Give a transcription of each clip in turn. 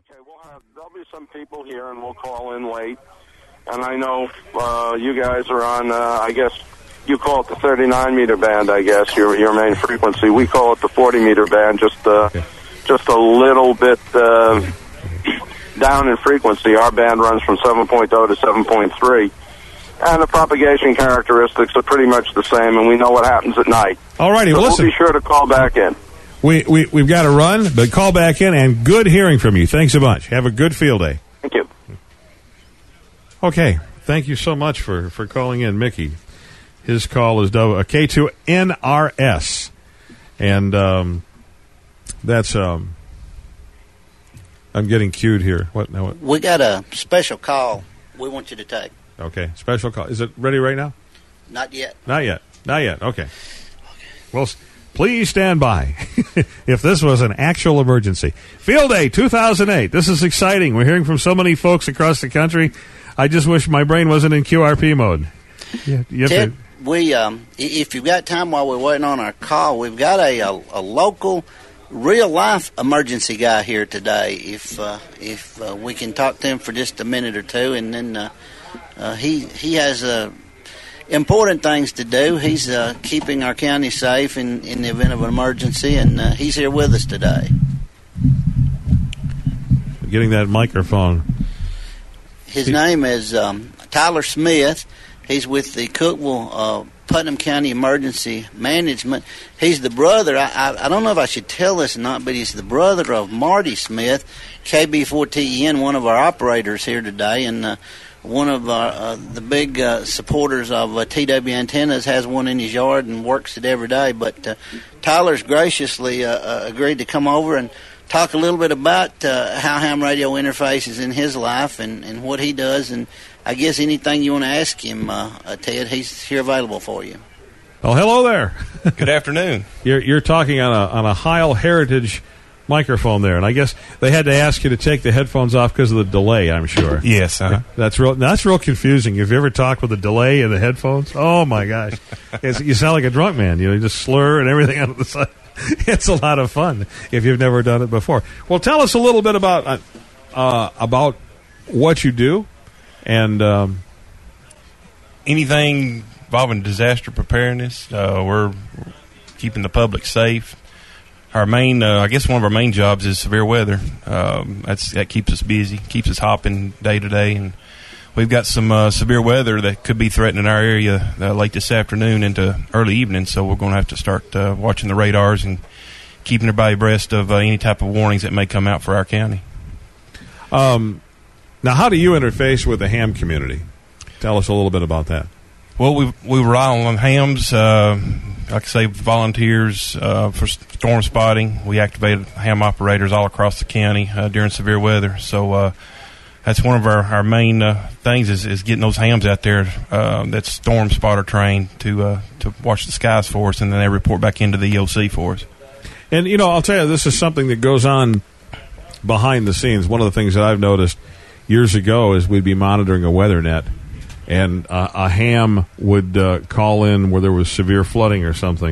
Okay, there'll be some people here, and we'll call in late. And I know you guys are on, I guess, you call it the 39-meter band, I guess, your main frequency. We call it the 40-meter band, just a little bit down in frequency. Our band runs from 7.0 to 7.3. And the propagation characteristics are pretty much the same, and we know what happens at night. All righty, so listen. We'll be sure to call back in. We've got to run, but call back in, and good hearing from you. Thanks a bunch. Have a good field day. Thank you. Okay, thank you so much for calling in, Mickey. His call is K2NRS, and that's I'm getting cued here. What now? We got a special call we want you to take. Okay, special call. Is it ready right now? Not yet. Not yet. Okay. Well, please stand by if this was an actual emergency. Field Day 2008. This is exciting. We're hearing from so many folks across the country. I just wish my brain wasn't in QRP mode. Ted, if you've got time while we're waiting on our call, we've got a local, real-life emergency guy here today. If we can talk to him for just a minute or two, and then he has important things to do. He's keeping our county safe in the event of an emergency, and he's here with us today. Getting that microphone. His name is Tyler Smith. He's with the Cookeville, Putnam County Emergency Management. He's the brother. I don't know if I should tell this or not, but he's the brother of Marty Smith, KB4TEN, one of our operators here today, and one of the big supporters of TW Antennas, has one in his yard and works it every day. But Tyler's graciously agreed to come over and talk a little bit about how ham radio interfaces in his life and what he does. And I guess anything you want to ask him, Ted, he's here available for you. Well, hello there. Good afternoon. You're talking on a Heil Heritage microphone there, and I guess they had to ask you to take the headphones off because of the delay, I'm sure. Yes. That's real confusing. Have you ever talked with a delay in the headphones? Oh, my gosh. You sound like a drunk man. You just slur and everything out of the side. It's a lot of fun if you've never done it before. Well, tell us a little bit about what you do and anything involving disaster preparedness. We're keeping the public safe. Our main, I guess one of our main jobs is severe weather. That keeps us busy, keeps us hopping day to day, and we've got some severe weather that could be threatening our area late this afternoon into early evening, so we're going to have to start watching the radars and keeping everybody abreast of any type of warnings that may come out for our county. Now, how do you interface with the ham community? Tell us a little bit about that. Well, we rely on hams, like I say, volunteers for storm spotting. We activate ham operators all across the county during severe weather. So that's one of our main things is getting those hams out there that's storm spotter trained to watch the skies for us, and then they report back into the EOC for us. And, I'll tell you, this is something that goes on behind the scenes. One of the things that I've noticed years ago is we'd be monitoring a weather net, and a ham would call in where there was severe flooding or something,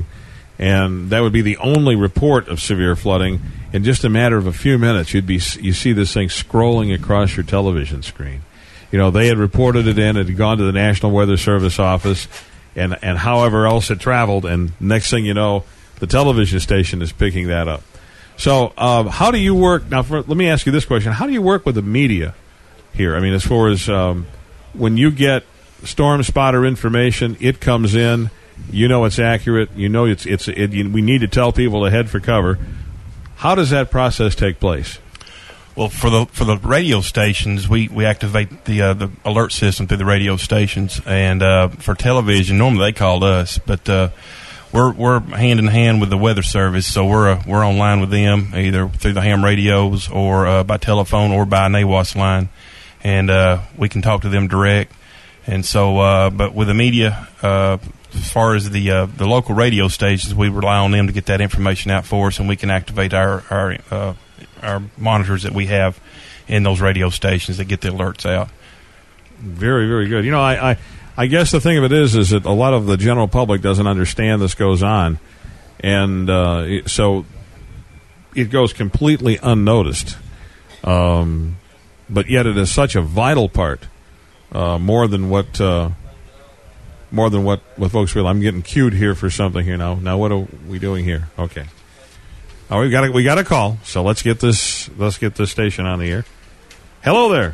and that would be the only report of severe flooding. In just a matter of a few minutes, you see this thing scrolling across your television screen. They had reported it in, it had gone to the National Weather Service office, and however else it traveled, and next thing you know, the television station is picking that up. So how do you work? Now, let me ask you this question. How do you work with the media here? I mean, as far as when you get storm spotter information, it comes in, it's accurate, we need to tell people to head for cover. How does that process take place? Well, for the radio stations, we activate the alert system through the radio stations, and for television, normally they call us, but we're hand in hand with the Weather Service, so we're online with them either through the ham radios or by telephone or by a NAWAS line, and we can talk to them direct. And so, but with the media, as far as the local radio stations, we rely on them to get that information out for us, and we can activate our monitors that we have in those radio stations that get the alerts out. Very, very good. I guess the thing of it is that a lot of the general public doesn't understand this goes on, and so it goes completely unnoticed. but yet it is such a vital part, more than what folks feel. I'm getting cued here for something here now. Now what are we doing here? Okay. Oh, we got a call. So let's get this station on the air. Hello there.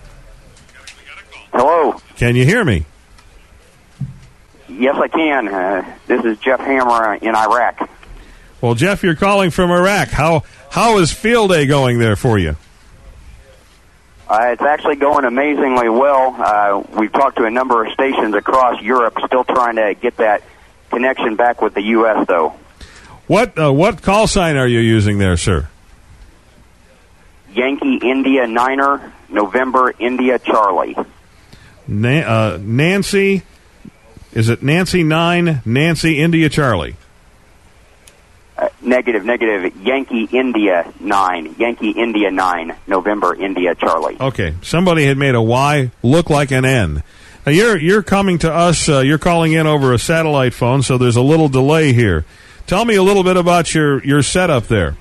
Hello. Can you hear me? Yes, I can. This is Jeff Hammer in Iraq. Well, Jeff, you're calling from Iraq. How is field day going there for you? It's actually going amazingly well. We've talked to a number of stations across Europe, still trying to get that connection back with the U.S., though. What call sign are you using there, sir? Yankee India Niner, November India Charlie. Nancy, is it Nancy 9, Nancy India Charlie? Negative. Yankee India 9. Yankee India 9. November India Charlie. Okay. Somebody had made a Y look like an N. Now you're coming to us. You're calling in over a satellite phone, so there's a little delay here. Tell me a little bit about your setup there.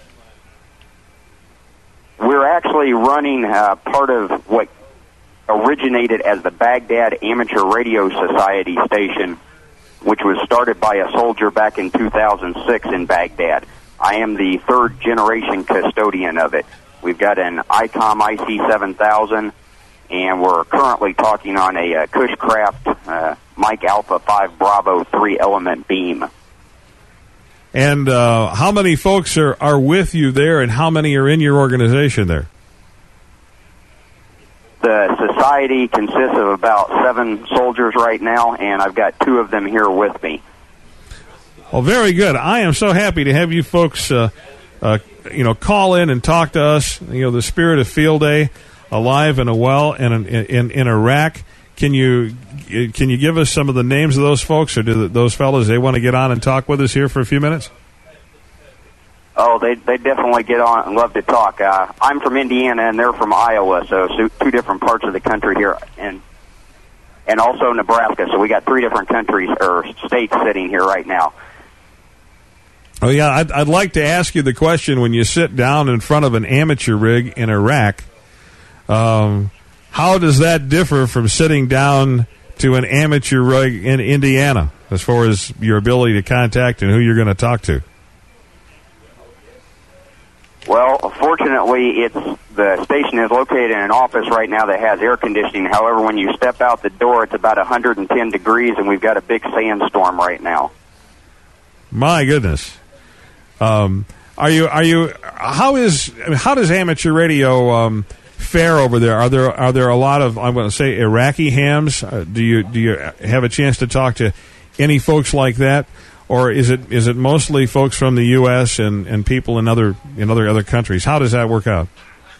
We're actually running part of what originated as the Baghdad Amateur Radio Society station, which was started by a soldier back in 2006 in Baghdad. I am the third generation custodian of it. We've got an ICOM IC7000, and we're currently talking on a Cushcraft Mike Alpha 5 Bravo 3 element beam. And how many folks are with you there, and how many are in your organization there? The society consists of about 7 soldiers right now, and I've got 2 of them here with me. Well, very good. I am so happy to have you folks, call in and talk to us. You know, the spirit of Field Day, alive and well, and in Iraq. Can you give us some of the names of those folks, or do those fellas, they want to get on and talk with us here for a few minutes? Oh, they definitely get on and love to talk. I'm from Indiana, and they're from Iowa, so 2 different parts of the country here, and also Nebraska. So we got 3 different countries or states sitting here right now. Oh yeah, I'd like to ask you the question: when you sit down in front of an amateur rig in Iraq, how does that differ from sitting down to an amateur rig in Indiana, as far as your ability to contact and who you're going to talk to? Well, fortunately, the station is located in an office right now that has air conditioning. However, when you step out the door, it's about 110 degrees, and we've got a big sandstorm right now. My goodness. How does amateur radio fare over there? Are there a lot of, I'm going to say, Iraqi hams? Do you have a chance to talk to any folks like that? Or is it mostly folks from the U.S. and people in other countries? How does that work out?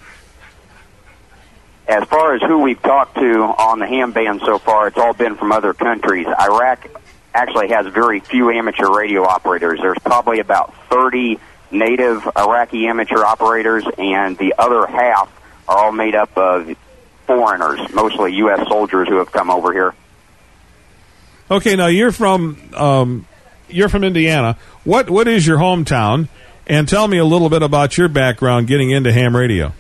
As far as who we've talked to on the ham band so far, it's all been from other countries. Iraq actually has very few amateur radio operators. There's probably about 30 native Iraqi amateur operators, and the other half are all made up of foreigners, mostly U.S. soldiers who have come over here. Okay, now you're from Indiana. What is your hometown? And tell me a little bit about your background getting into ham radio.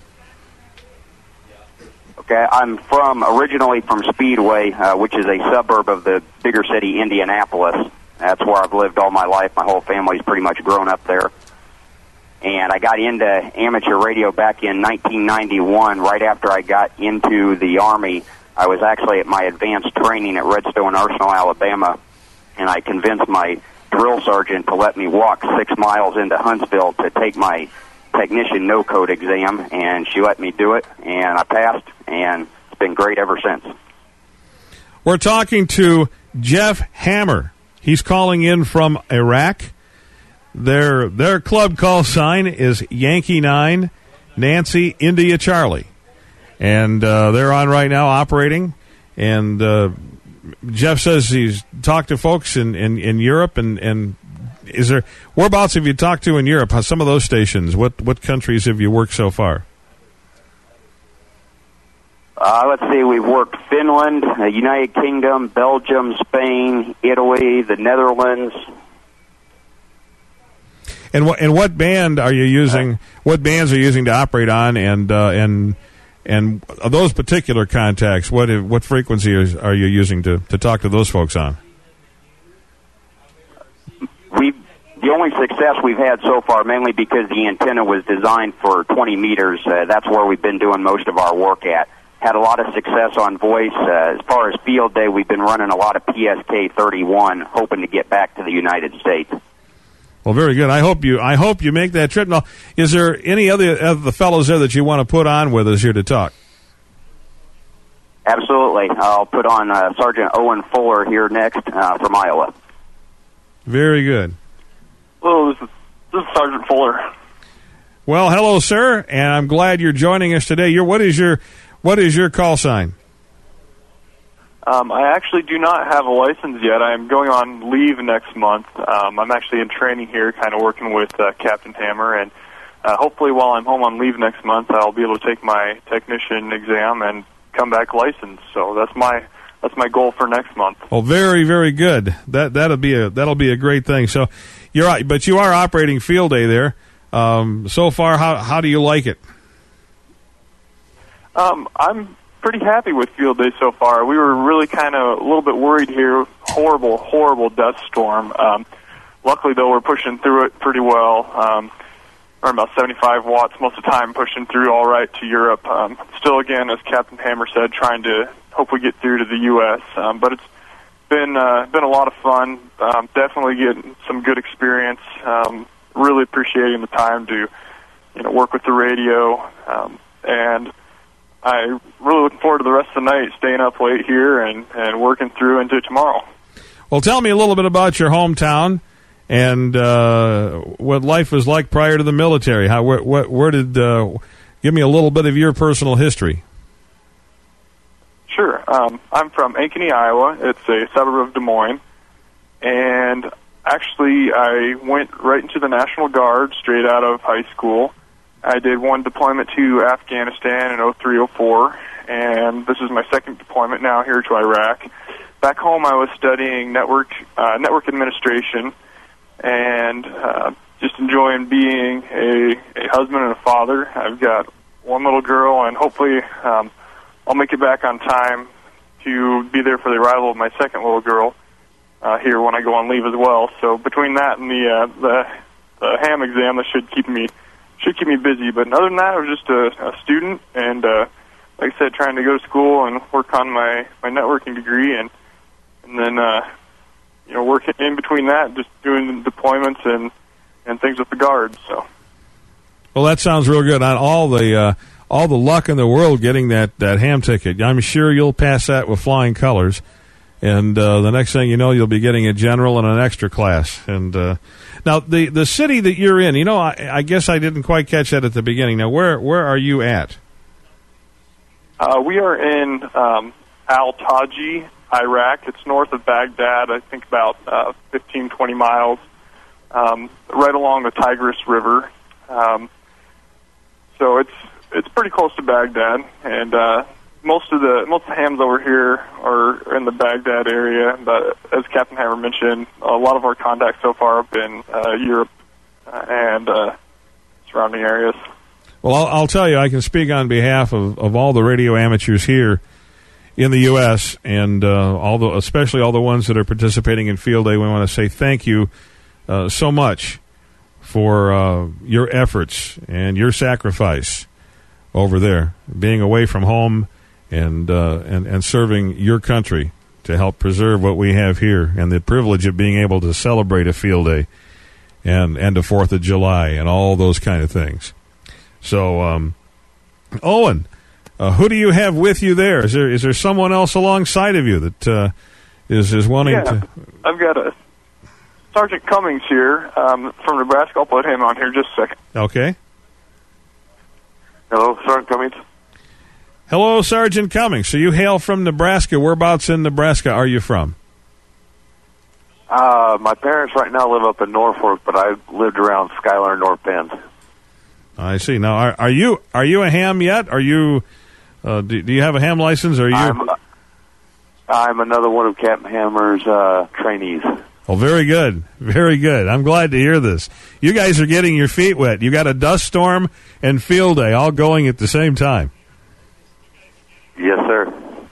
Okay, I'm originally from Speedway, which is a suburb of the bigger city, Indianapolis. That's where I've lived all my life. My whole family's pretty much grown up there. And I got into amateur radio back in 1991, right after I got into the Army. I was actually at my advanced training at Redstone Arsenal, Alabama, and I convinced my drill sergeant to let me walk 6 miles into Huntsville to take my technician no-code exam, and she let me do it, and I passed, and it's been great ever since. We're talking to Jeff Hammer. He's calling in from Iraq. Their club call sign is Yankee 9, Nancy India Charlie. And they're on right now operating, and Jeff says he's talked to folks in Europe, and is there, whereabouts have you talked to in Europe? Some of those stations, what countries have you worked so far? Let's see, we've worked Finland, United Kingdom, Belgium, Spain, Italy, the Netherlands. And what band are you using? What bands are you using to operate on? And those particular contacts, what frequency are you using to talk to those folks on? The only success we've had so far, mainly because the antenna was designed for 20 meters, that's where we've been doing most of our work at. Had a lot of success on voice. As far as field day, we've been running a lot of PSK 31, hoping to get back to the United States. Well, very good. I hope you make that trip. Now, is there any other of the fellows there that you want to put on with us here to talk? Absolutely. I'll put on Sergeant Owen Fuller here next from Iowa. Very good. Hello, this is Sergeant Fuller. Well, hello, sir, and I'm glad you're joining us today. What is your call sign? I actually do not have a license yet. I am going on leave next month. I'm actually in training here, kind of working with Captain Hammer, and hopefully while I'm home on leave next month, I'll be able to take my technician exam and come back licensed. So that's my goal for next month. Oh, very, very good. That'll be a great thing. So you are operating field day there. So far, how do you like it? I'm pretty happy with field day so far. We were really kind of a little bit worried here. Horrible dust storm. Luckily, though, we're pushing through it pretty well. We're about 75 watts most of the time, pushing through all right to Europe. Still, again, as Captain Hammer said, trying to hopefully get through to the U.S. But it's been a lot of fun. Definitely getting some good experience. Really appreciating the time to work with the radio, and I really look forward to the rest of the night, staying up late here and working through into tomorrow. Well, tell me a little bit about your hometown and what life was like prior to the military. Give me a little bit of your personal history. Sure. I'm from Ankeny, Iowa. It's a suburb of Des Moines. And actually, I went right into the National Guard straight out of high school. I did one deployment to Afghanistan in 03-04, and this is my second deployment now here to Iraq. Back home, I was studying network administration, and just enjoying being a husband and a father. I've got one little girl, and hopefully I'll make it back on time to be there for the arrival of my second little girl here when I go on leave as well. So between that and the ham exam, that should keep me busy. But other than that, I was just a student, and like I said, trying to go to school and work on my networking degree, and then working in between that, just doing deployments and things with the Guards. So, well, that sounds real good. On all the luck in the world getting that ham ticket. I'm sure you'll pass that with flying colors. And the next thing you know, you'll be getting a general and an extra class. And now, the city that you're in, I guess I didn't quite catch that at the beginning. Now, where are you at? We are in Al-Taji, Iraq. It's north of Baghdad, I think about 15, 20 miles, right along the Tigris River. So it's pretty close to Baghdad, and most of the hams over here are in the Baghdad area. But as Captain Hammer mentioned, a lot of our contacts so far have been Europe and surrounding areas. Well, I'll tell you, I can speak on behalf of all the radio amateurs here in the U.S. and especially all the ones that are participating in Field Day. We want to say thank you so much for your efforts and your sacrifice over there, being away from home and serving your country to help preserve what we have here, and the privilege of being able to celebrate a Field Day and the 4th of July and all those kind of things. So, Owen, who do you have with you there? Is there someone else alongside of you that is wanting to? I've got a Sergeant Cummings here from Nebraska. I'll put him on here just a second. Okay. Hello, Sergeant Cummings. Hello, Sergeant Cummings. So you hail from Nebraska. Whereabouts in Nebraska are you from? My parents right now live up in Norfolk, but I lived around Schuyler and North Bend. I see. Now, are you a ham yet? Are you? Do you have a ham license? Or are you? I'm another one of Captain Hammer's trainees. Well, very good. Very good. I'm glad to hear this. You guys are getting your feet wet. You got a dust storm and field day all going at the same time. Yes, sir.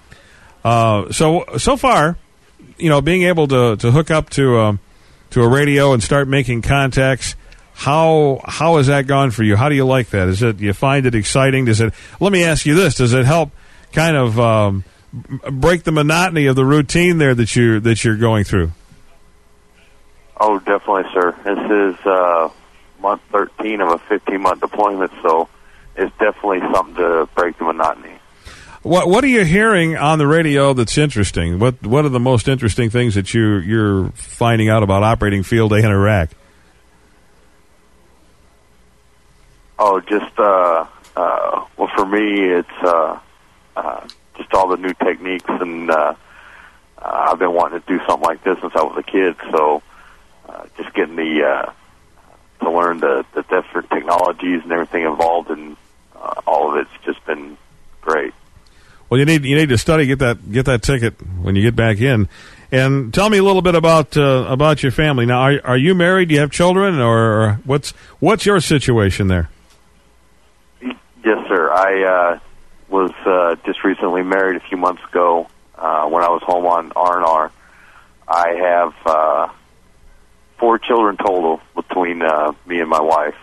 So far, being able to hook up to a radio and start making contacts, how has that gone for you? How do you like that? Do you find it exciting? Let me ask you this, does it help kind of break the monotony of the routine there that you're going through? Oh, definitely, sir. This is month 13 of a 15-month deployment, so it's definitely something to break the monotony. What are you hearing on the radio that's interesting? What are the most interesting things that you're finding out about operating field day in Iraq? Oh, just well, for me, it's just all the new techniques, and I've been wanting to do something like this since I was a kid. So, just getting to learn the different technologies and everything involved, and all of it's just been great. Well, you need to study, get that ticket when you get back in, and tell me a little bit about your family. Now, are you married? Do you have children, or what's your situation there? Yes, sir. I was just recently married a few months ago. When I was home on R&R, I have 4 children total between me and my wife.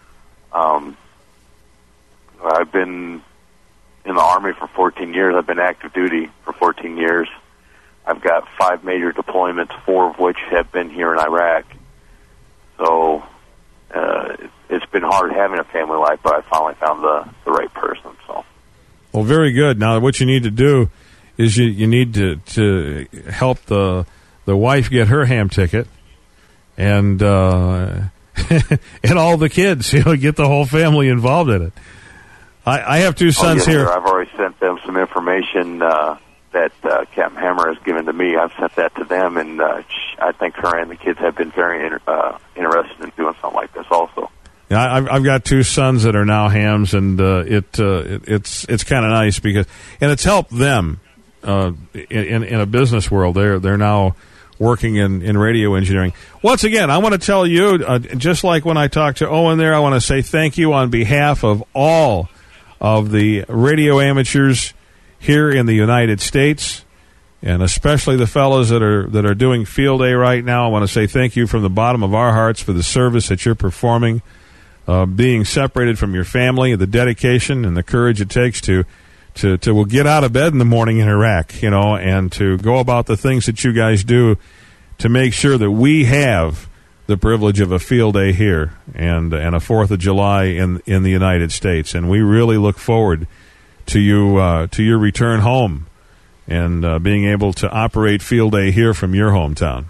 I've been in the Army for 14 years. I've been active duty for 14 years. I've got 5 major deployments, 4 of which have been here in Iraq. So it's been hard having a family life, but I finally found the right person. So, well, very good. Now, what you need to do is you need to help the wife get her ham ticket, and and all the kids. Get the whole family involved in it. I have 2 sons here. Sir. I've already sent them some information that Captain Hammer has given to me. I've sent that to them, and I think her and the kids have been very interested in doing something like this also. Yeah, I've got 2 sons that are now hams, and it's kind of nice because it's helped them in a business world. They're now working in radio engineering. Once again, I want to tell you, just like when I talked to Owen there, I want to say thank you on behalf of all of the radio amateurs here in the United States, and especially the fellows that are doing field day right now. I want to say thank you from the bottom of our hearts for the service that you're performing, being separated from your family, the dedication and the courage it takes to get out of bed in the morning in Iraq, and to go about the things that you guys do to make sure that we have the privilege of a field day here and a 4th of July in the United States. And we really look forward to your return home and being able to operate field day here from your hometown.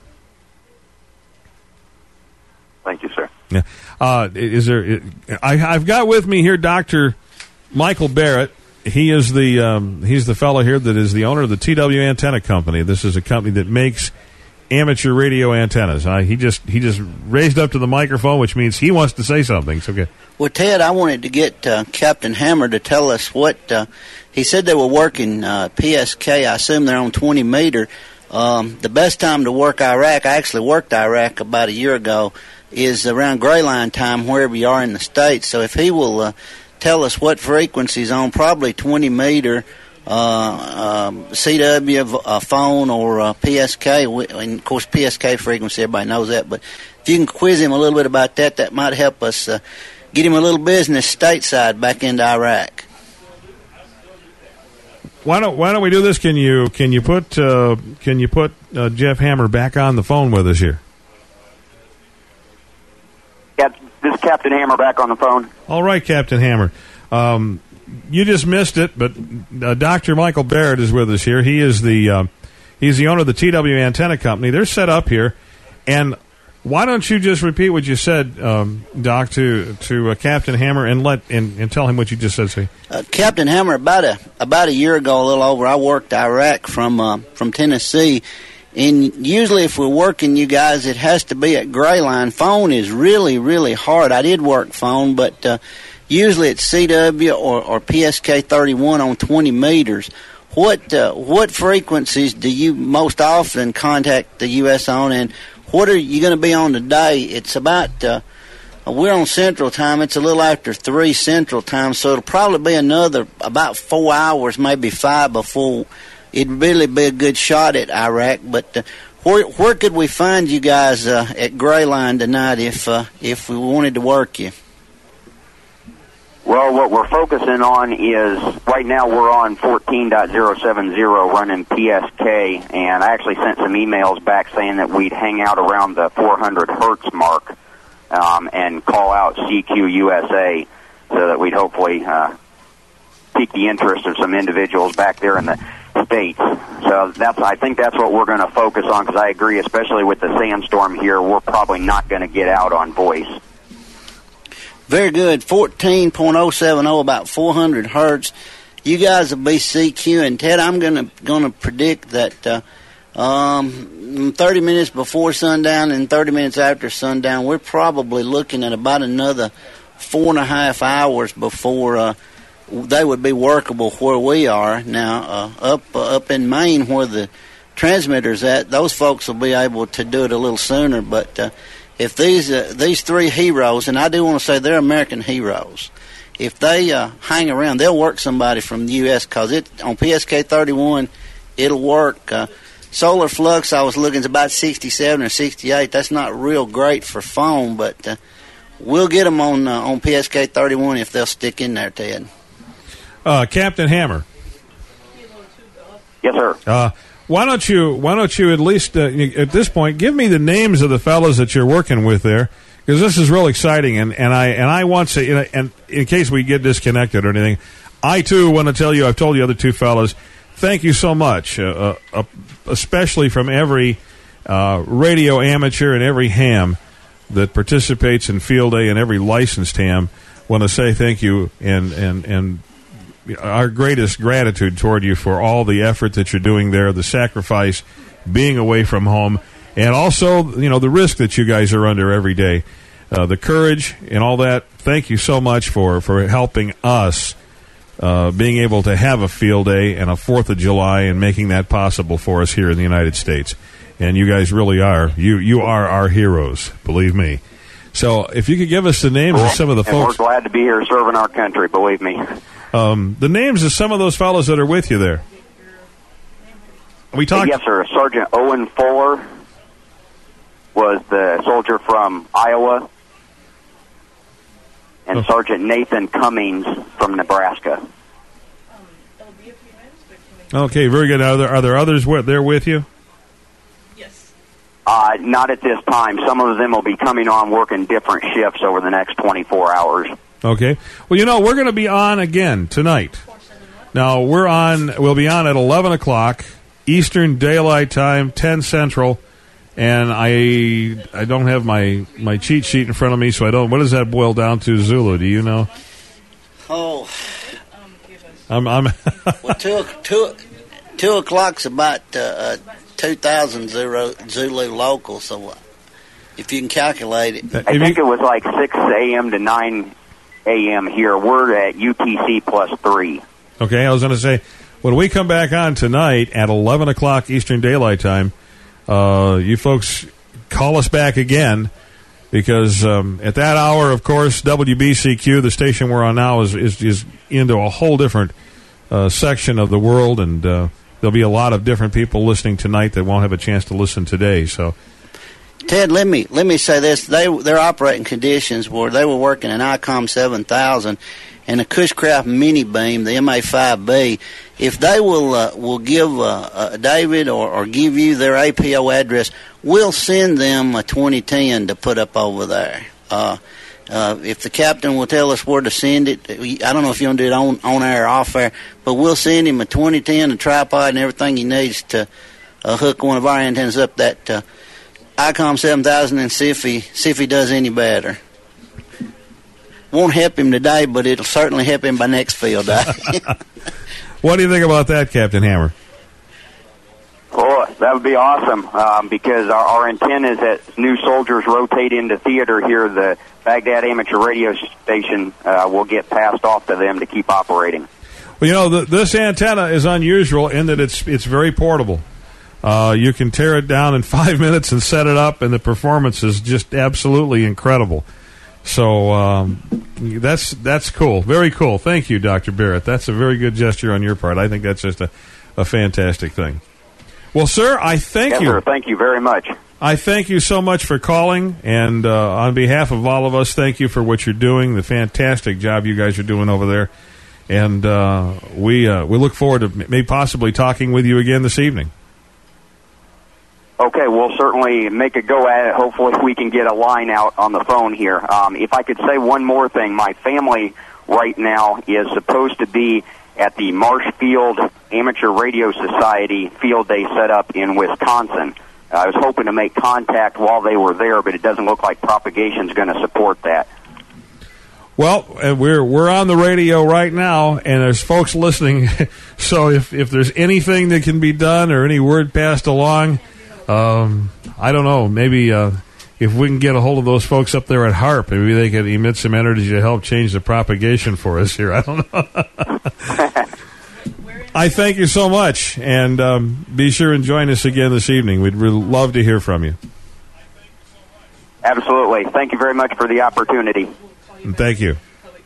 Thank you, sir. Yeah. I've got with me here Dr. Michael Barrett. He is he's the fellow here that is the owner of the TW Antenna Company. This is a company that makes amateur radio antennas. He just raised up to the microphone, which means he wants to say something. So, okay. Well, Ted, I wanted to get Captain Hammer to tell us what he said. They were working PSK. I assume they're on 20 meter. The best time to work Iraq, I actually worked Iraq about a year ago, is around gray line time wherever you are in the States. So if he will tell us what frequencies on probably 20 meter CW phone or PSK, and of course PSK frequency, everybody knows that, but if you can quiz him a little bit about that might help us get him a little business stateside back into Iraq. Why don't we do this? Can you put Jeff Hammer back on the phone with us here? Yeah, this is Captain Hammer back on the phone. All right, Captain Hammer. You just missed it, but Dr. Michael Barrett is with us here. He is he's the owner of the TW Antenna Company. They're set up here, and why don't you just repeat what you said, Doc, to Captain Hammer and tell him what you just said. See, Captain Hammer, about a year ago, a little over, I worked Iraq from Tennessee, and usually if we're working you guys, it has to be at gray line. Phone is really, really hard. I did work phone, but usually it's CW or PSK 31 on 20 meters. What frequencies do you most often contact the U.S. on, and what are you going to be on today? It's about, we're on Central Time. It's a little after 3 Central Time, so it'll probably be another about 4 hours, maybe 5 before it'd really be a good shot at Iraq. But where could we find you guys at Grayline tonight if we wanted to work you? Well, what we're focusing on is, right now we're on 14.070 running PSK, and I actually sent some emails back saying that we'd hang out around the 400 hertz mark and call out CQ USA, so that we'd hopefully pique the interest of some individuals back there in the States. So I think that's what we're going to focus on, because I agree, especially with the sandstorm here, we're probably not going to get out on voice. Very good. 14.070, about 400 hertz. You guys will be CQ, and Ted, I'm gonna predict that 30 minutes before sundown and 30 minutes after sundown, we're probably looking at about another 4.5 hours before they would be workable where we are now. Up in Maine, where the transmitter's at, those folks will be able to do it a little sooner, but. If these three heroes, and I do want to say they're American heroes, if they hang around, they'll work somebody from the U.S. because on PSK 31, it'll work. Solar flux, I was looking, is about 67 or 68. That's not real great for phone, but we'll get them on PSK 31 if they'll stick in there, Ted. Captain Hammer. Yes, sir. Why don't you at least at this point give me the names of the fellows that you're working with there, because this is real exciting, and I want to, and in case we get disconnected or anything, I too want to tell you, I've told the other two fellows, thank you so much, especially from every radio amateur and every ham that participates in Field Day, and every licensed ham. Want to say thank you and our greatest gratitude toward you for all the effort that you're doing there, the sacrifice, being away from home, and also, the risk that you guys are under every day, the courage and all that. Thank you so much for helping us being able to have a Field Day and a 4th of July and making that possible for us here in the United States. And you guys really are. You are our heroes, believe me. So if you could give us the names of some of the folks. We're glad to be here serving our country, believe me. The names of some of those fellows that are with you there. We talked. Yes, sir. Sergeant Owen Fuller was the soldier from Iowa, and Sergeant Nathan Cummings from Nebraska. Okay, very good. Are there others there with you? Yes. Not at this time. Some of them will be coming on working different shifts over the next 24 hours. Okay. Well, we're going to be on again tonight. Now, we'll be on at 11 o'clock Eastern Daylight Time, 10 Central, and I don't have my cheat sheet in front of me, so I don't. What does that boil down to, Zulu? Do you know? Oh. I'm well, 2 o'clock's about 2,000 Zulu local, so if you can calculate it. I think it was like 6 a.m. to 9 a.m. here. We're at UTC +3. Okay, I was going to say, when we come back on tonight at 11 o'clock Eastern Daylight Time, you folks call us back again, because at that hour, of course, WBCQ, the station we're on now, is into a whole different section of the world, and there'll be a lot of different people listening tonight that won't have a chance to listen today. So, Ted, let me say this: their operating conditions were they were working an ICOM 7000 and a Cushcraft mini beam, the MA5B. If they will give David or give you their APO address, we'll send them a 2010 to put up over there. If the captain will tell us where to send it, I don't know if you want to do it on air or off air, but we'll send him a 2010, a tripod, and everything he needs to hook one of our antennas up that ICOM 7000 and see if he does any better. Won't help him today, but it'll certainly help him by next field day. What do you think about that, Captain Hammer? Oh, that would be awesome, because our antennas as new soldiers rotate into theater here, the Baghdad Amateur Radio Station will get passed off to them to keep operating. Well, this antenna is unusual in that it's very portable. You can tear it down in 5 minutes and set it up, and the performance is just absolutely incredible. So that's cool. Very cool. Thank you, Dr. Barrett. That's a very good gesture on your part. I think that's just a fantastic thing. Well, sir, I thank you. Sir, thank you very much. I thank you so much for calling, and on behalf of all of us, thank you for what you're doing, the fantastic job you guys are doing over there. And we look forward to maybe possibly talking with you again this evening. Okay, we'll certainly make a go at it. Hopefully we can get a line out on the phone here. If I could say one more thing, my family right now is supposed to be at the Marshfield Amateur Radio Society field day set up in Wisconsin. I was hoping to make contact while they were there, but it doesn't look like Propagation's going to support that. Well, we're on the radio right now, and there's folks listening. So if there's anything that can be done or any word passed along, I don't know. Maybe if we can get a hold of those folks up there at HARP, maybe they could emit some energy to help change the propagation for us here. I don't know. I thank you so much, and be sure and join us again this evening. We'd really love to hear from you. Absolutely. Thank you very much for the opportunity. And thank you.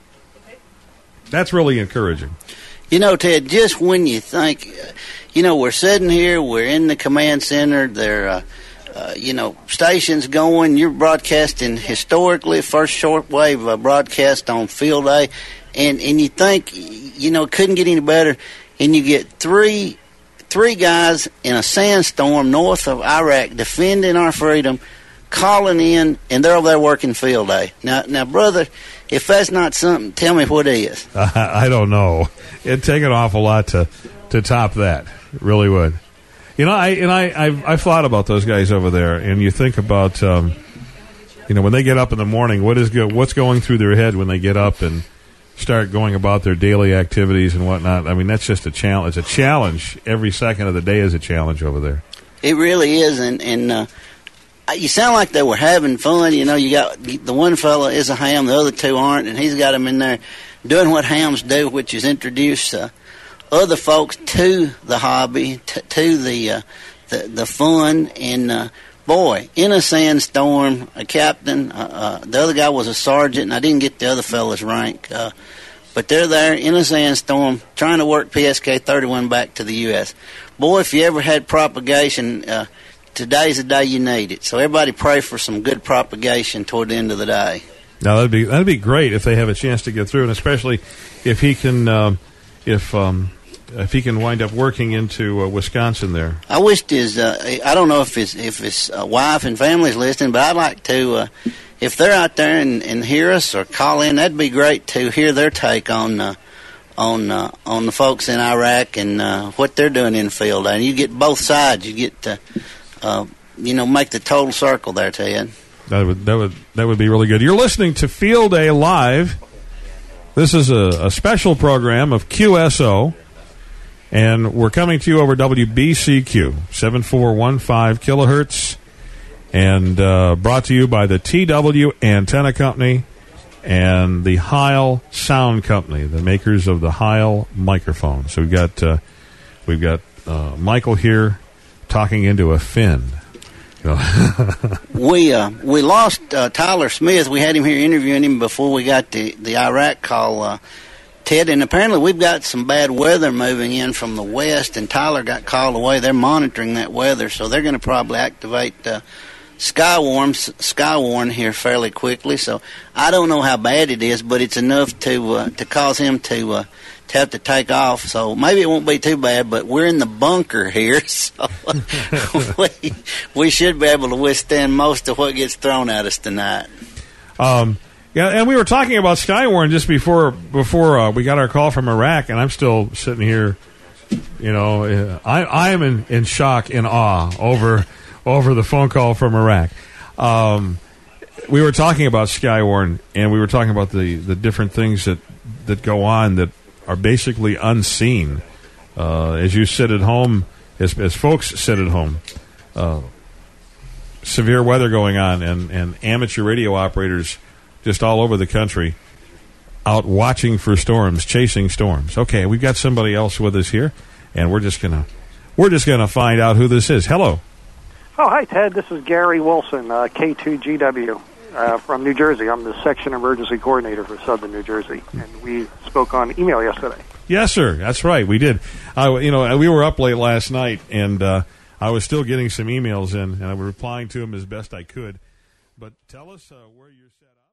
That's really encouraging. You know, Ted, just when you think, we're sitting here, we're in the command center, there stations going, you're broadcasting historically, first shortwave broadcast on field day, and you think, it couldn't get any better, and you get three guys in a sandstorm north of Iraq defending our freedom, calling in, and they're over there working field day. Now, brother, if that's not something, tell me what is. I don't know. It'd take an awful lot to top that. It really would. I've thought about those guys over there, and you think about, when they get up in the morning, what's going through their head when they get up and start going about their daily activities and whatnot. I mean, that's just a challenge. It's a challenge. Every second of the day is a challenge over there. It really is, and you sound like they were having fun. You got the one fella is a ham, the other two aren't, and he's got them in there doing what hams do, which is introduce other folks to the hobby, to the fun. And boy, in a sandstorm, a captain, the other guy was a sergeant, and I didn't get the other fella's rank, but they're there in a sandstorm trying to work PSK 31 back to the U.S. Boy, if you ever had propagation, today's the day you need it. So everybody pray for some good propagation toward the end of the day. Now that'd be great if they have a chance to get through, and especially if he can if he can wind up working into Wisconsin there. I wished I don't know if his wife and family's listening, but I'd like to if they're out there and hear us or call in, that'd be great to hear their take on the folks in Iraq and what they're doing in the field. And you get both sides. You get to make the total circle there, Ted. That would be really good. You're listening to Field Day Live. This is a special program of QSO, and we're coming to you over WBCQ 7415 kilohertz, and brought to you by the TW Antenna Company and the Heil Sound Company, the makers of the Heil microphone. So we've got Michael here talking into a fin. We lost Tyler Smith. We had him here interviewing him before we got the Iraq call, Ted, and apparently we've got some bad weather moving in from the west, and Tyler got called away. They're monitoring that weather, so they're going to probably activate Skywarn here fairly quickly. So I don't know how bad it is, but it's enough to cause him to have to take off. So maybe it won't be too bad, but we're in the bunker here, so we should be able to withstand most of what gets thrown at us tonight. Yeah, and we were talking about Skywarn just before we got our call from Iraq, and I'm still sitting here, I am in shock and awe over the phone call from Iraq. We were talking about Skywarn, and we were talking about the different things that go on that are basically unseen. As you sit at home, as folks sit at home, severe weather going on, and amateur radio operators just all over the country out watching for storms, chasing storms. Okay, we've got somebody else with us here, and we're We're just going to find out who this is. Hello. Oh, hi, Ted. This is Gary Wilson, K2GW from New Jersey. I'm the Section Emergency Coordinator for Southern New Jersey, and we spoke on email yesterday. Yes, sir. That's right. We did. We were up late last night, and I was still getting some emails in, and I was replying to them as best I could. But tell us where you're set up.